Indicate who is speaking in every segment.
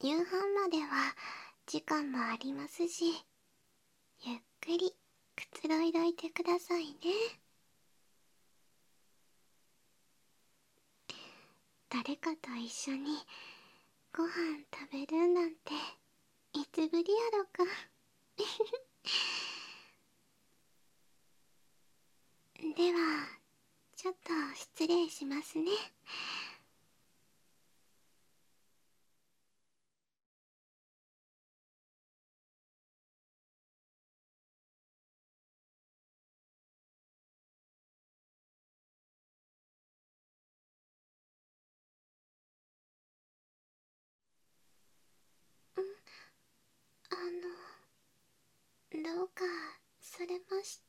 Speaker 1: 夕飯までは時間もありますし、ゆっくりくつろいどいてくださいね。誰かと一緒にご飯食べるなんていつぶりやろか。ではちょっと失礼しますね。どうかされました？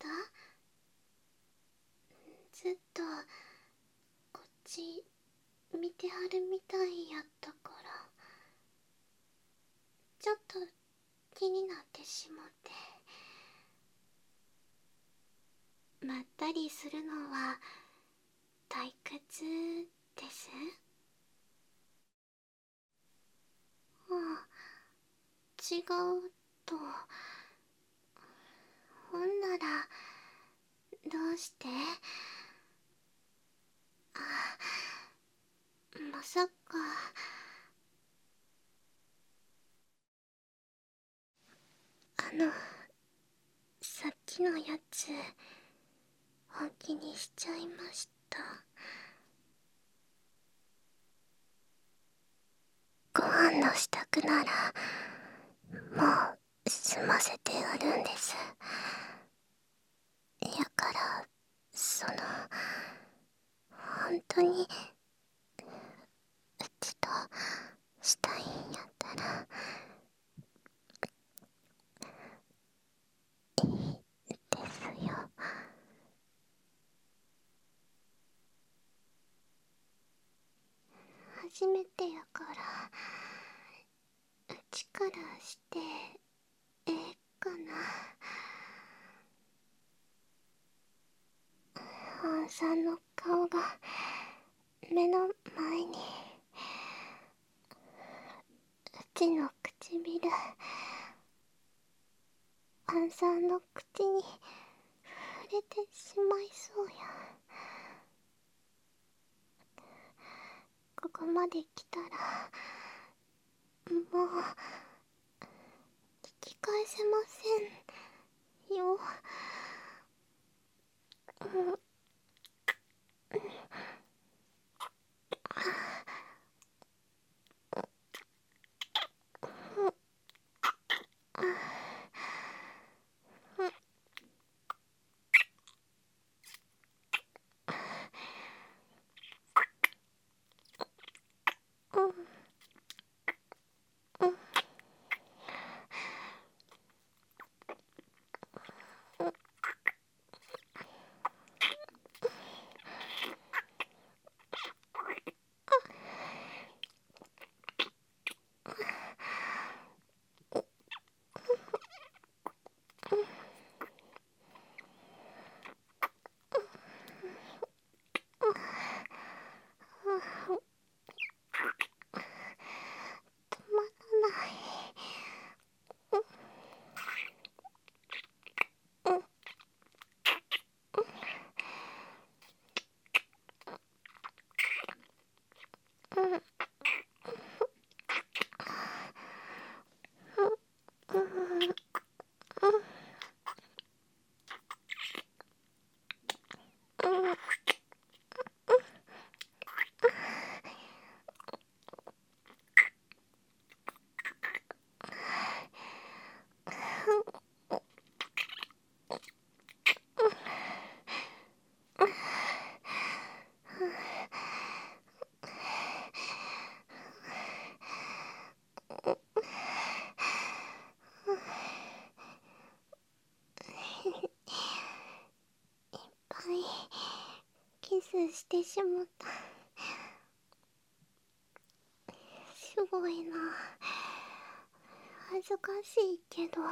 Speaker 1: ずっとこっち見てはるみたいやったから、ちょっと気になってしもて。まったりするのは退屈です？ああ、違うと。ほんならどうして？あ、まさか。さっきのやつ本気にしちゃいました？ご飯の支度ならもう済ませてあるんです。やから本当にうちとしたいんやったらいいですよ。初めてやからうちからしてええかな。アンさんの顔が目の前に、うちの唇アンさんの口に触れてしまいそうや。ここまで来たらもう引き返せませんよ。止まらない。キスしてしもった。すごいな。恥ずかしいけど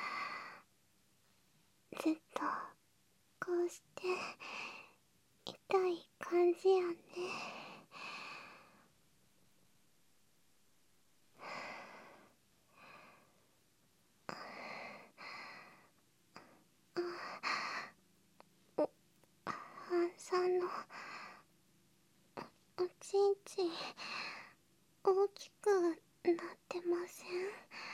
Speaker 1: ずっとこうして痛い感じやね。 おちんちん大きくなってません？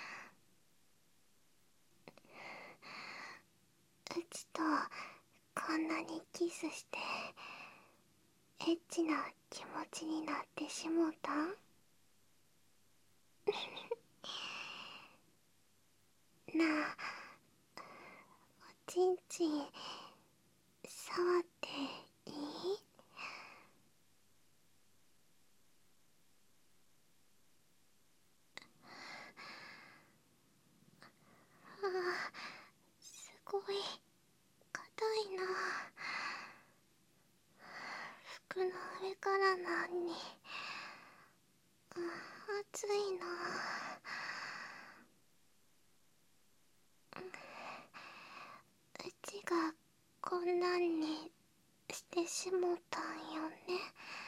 Speaker 1: うちとこんなにキスしてエッチな気持ちになってしもたん？なあ、おちんちん触っていい？ああ、すごい硬いな。服の上からなんに、熱いな。うちがこんなんにしてしもたんよね。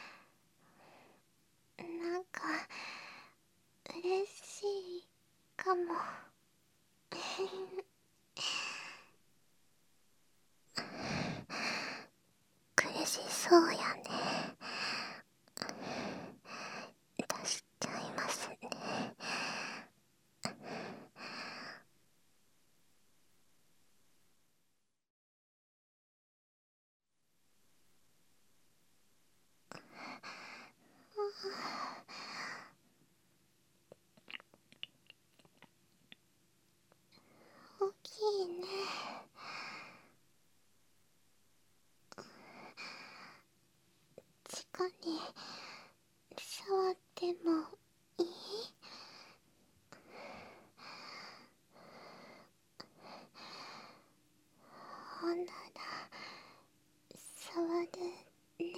Speaker 1: なんか嬉しいかも。苦しそうやね。出しちゃいますね。大きいね。地下に触ってもいい？ほんなら触るね。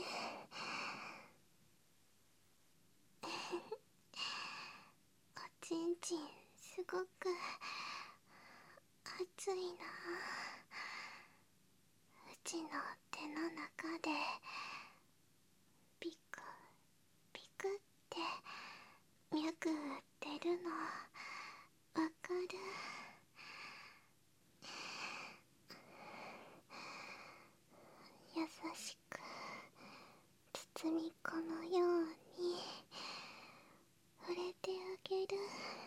Speaker 1: おちんちんすごく熱いな。うちの手の中でピクピクって脈打ってるのわかる？優しく包み込むように触れてあげる。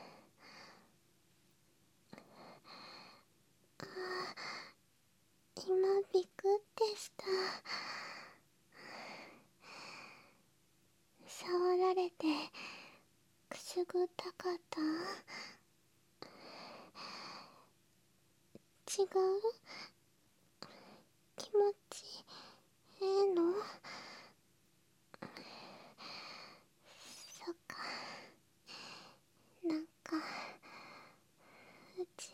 Speaker 1: ああ、今ビクってした。触られてくすぐったかった？違う？気持ちええの？そっか。なんかうち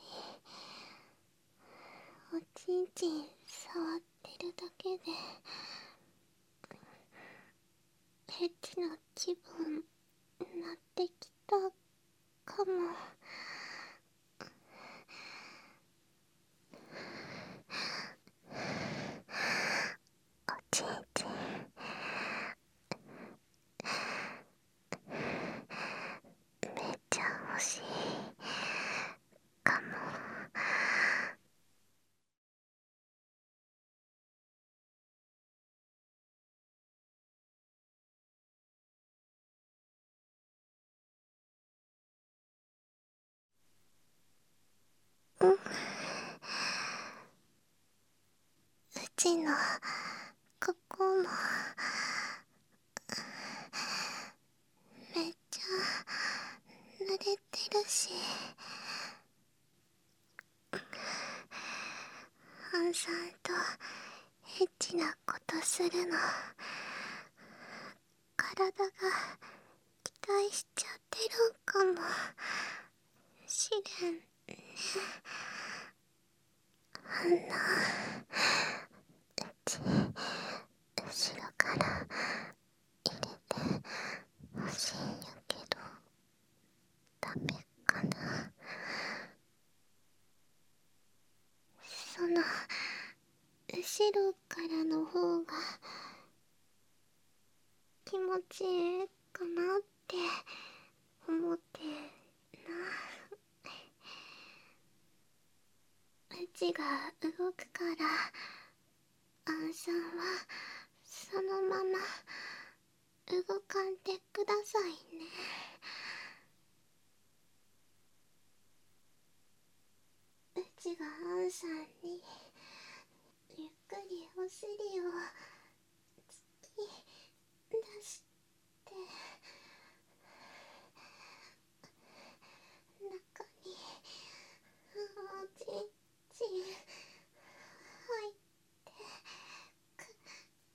Speaker 1: おちんちん触ってるだけでエッチな気分になってきたかも。おちんちんめっちゃ欲しいかも。うん、うちのここもめっちゃ濡れてるし、ハンさんとエッチなことするの体が期待しちゃってるかもしれんね。あんなうち後ろから入れてほしいんやけどダメかな。その後ろからの方が気持ちいいかなって思ってな。うちが動くからアンさんはそのまま動かんでくださいね。うちがアンさんにゆっくりお尻を突き出して中におちんちん入ってくる。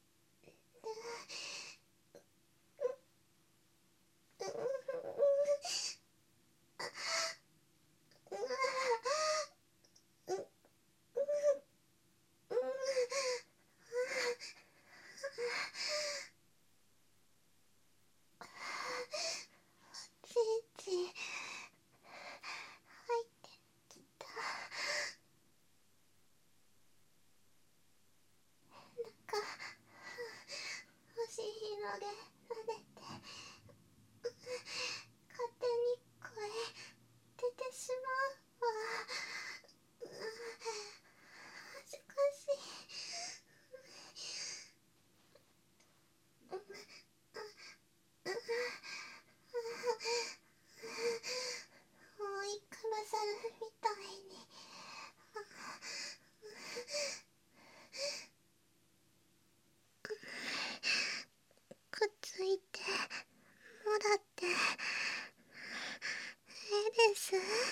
Speaker 1: ちんちん入ってきた。なんか足広げられて勝手に声出てしまうわ。恥ずかしい。覆いかぶさるみたいにくっついてもらってええです。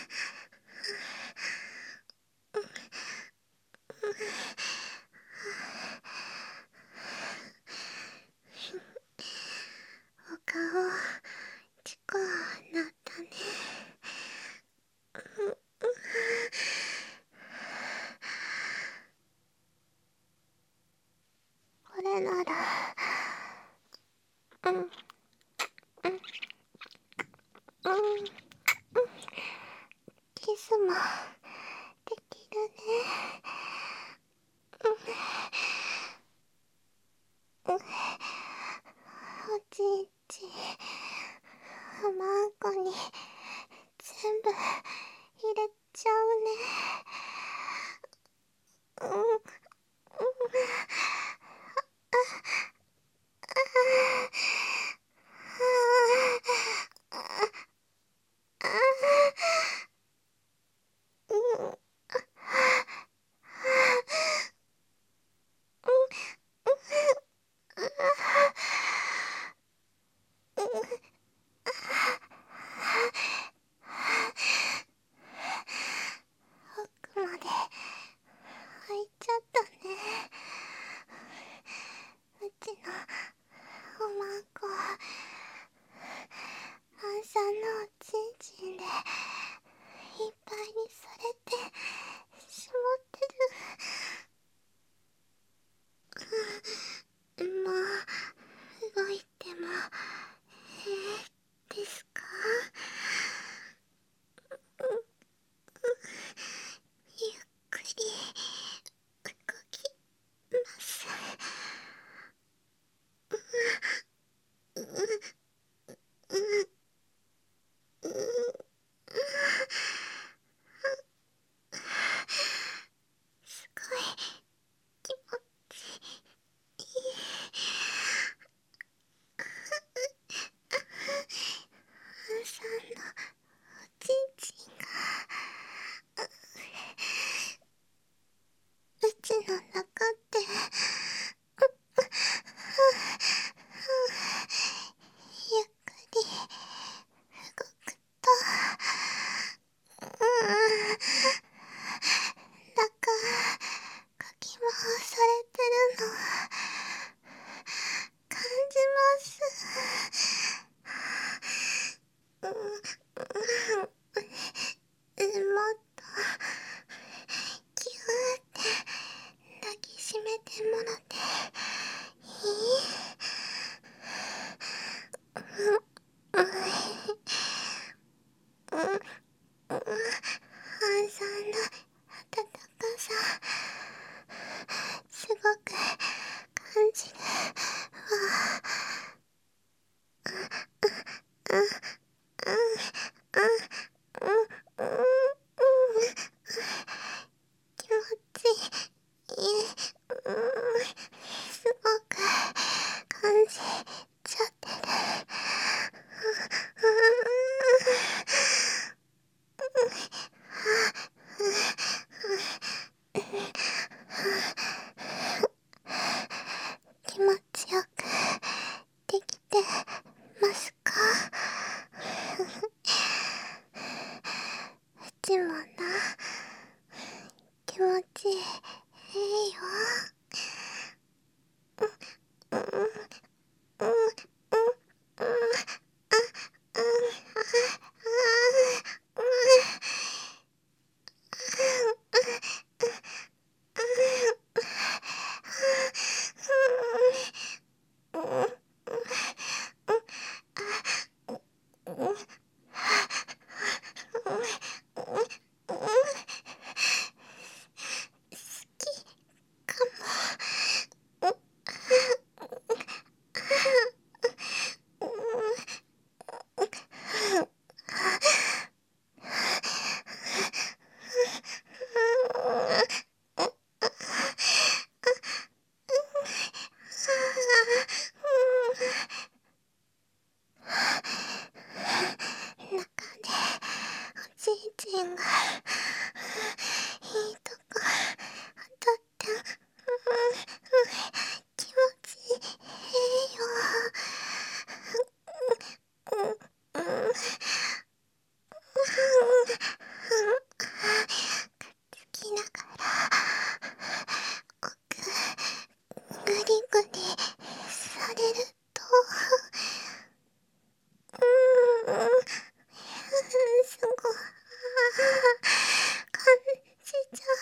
Speaker 1: お顔チコなったね。これならうんうんキスもできるね。おちんちんおまんこに全部入れちゃうね。 くにされると、すごい感じちゃ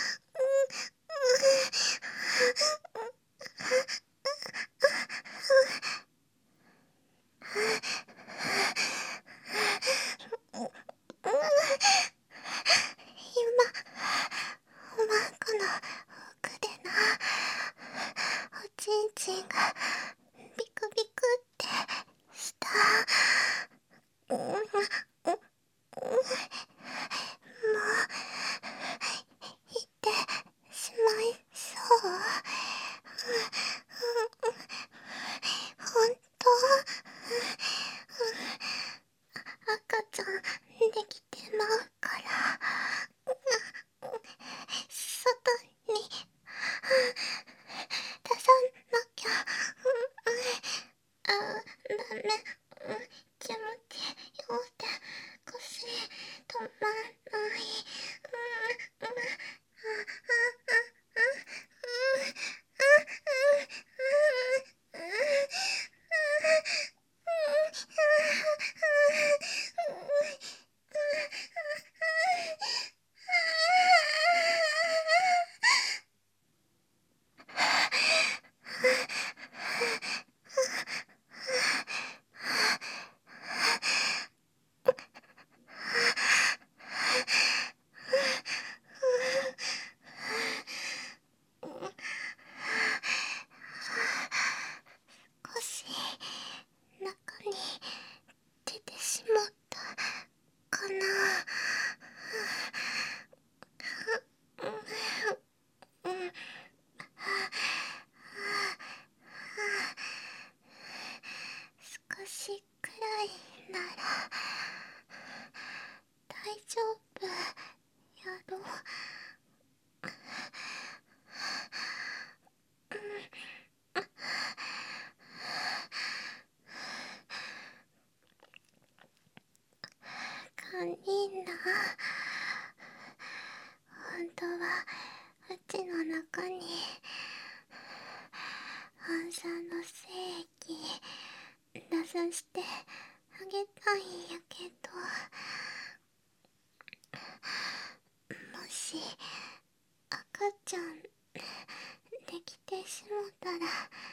Speaker 1: う。今、おまんこの奥でな、おちんちんがビクビクってした。もう行ってしまいそう。ほんと赤ちゃんできてまうから、外に出さなきゃ。ダメ。気持ちよくて腰止まんない。少し中に出てしまったかな。少しくらいなら大丈夫やろ。カニーナ、本当はうちの中に反射の精液出さしてあげたいんやけど、もし赤ちゃんできてしもたら、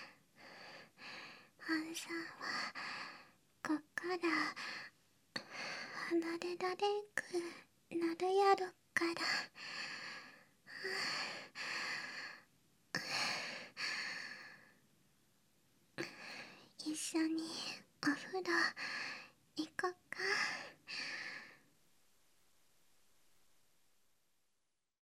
Speaker 1: 反射はこっから離れられんくなるやろから。一緒にお風呂行こっ